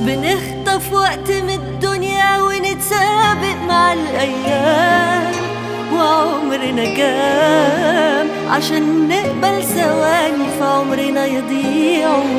بنخطف وقت من الدنيا ونتسابق مع الأيام، وعمرنا كام عشان نقبل ثواني في عمرنا يضيعوا.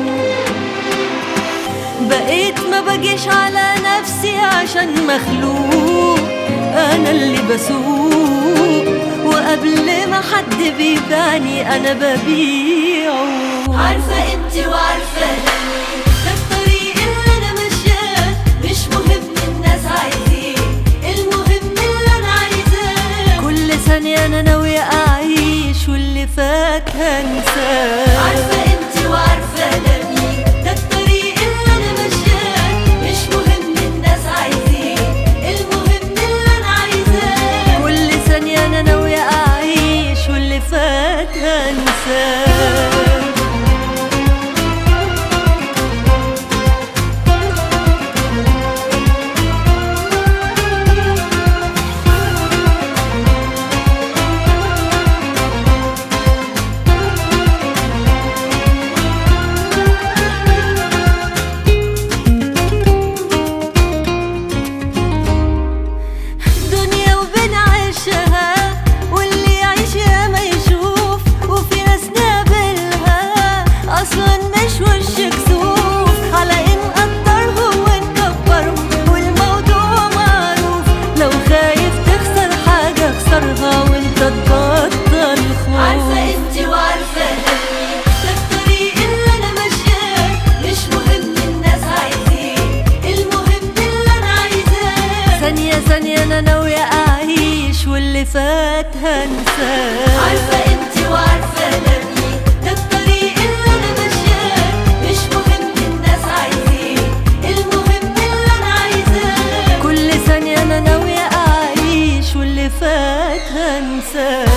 بقيت ما بجيش على نفسي عشان مخلوق، أنا اللي بسوق، وقبل ما حد بيبيعني أنا ببيعه. عارفة قيمتي وعارفة دمي، ده الطريق اللي أنا ماشياه، مش مهم الناس عايزين، المهم اللي أنا عايزاه. كل ثانية أنا ناوية أعيش واللي فات هنساه. عارفة قيمتي وعارفة دمي، ده الطريق اللي أنا ماشياه، مش مهم الناس عايزين، المهم اللي أنا عايزاه. كل ثانية أنا ناوية أعيش واللي فات هنساه. ثانية أنا ناوية أعيش واللي فات هنساه. عارفة قيمتي وعارفة دمي، ده الطريق اللي أنا ماشياه، مش مهم الناس عايزين، المهم اللي أنا عايزاه. كل ثانية أنا ناوية أعيش واللي فات هنساه.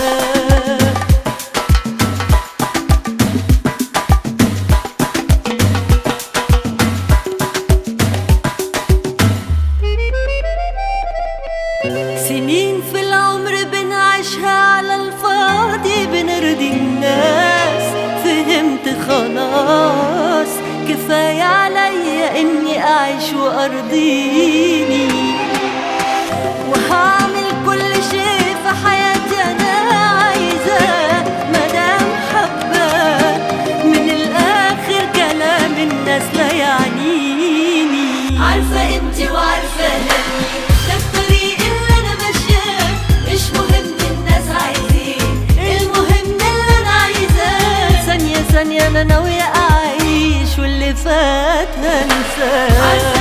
سنين في العمر بنعيشها على الفاضي، بنرضي الناس، فهمت خلاص كفاية عليا اني اعيش وارضيني، وهعمل كل شيء في حياتي انا عايزاه مادام حباه. من الاخر كلام الناس لا يعنيني. عارفة قيمتي وعارفة دمي، ده الطريق اللي أنا ماشياه، مش مهم الناس عايزين، المهم اللي أنا عايزاه. ثانية ثانية أنا ناوية أعيش واللي فات هنساه.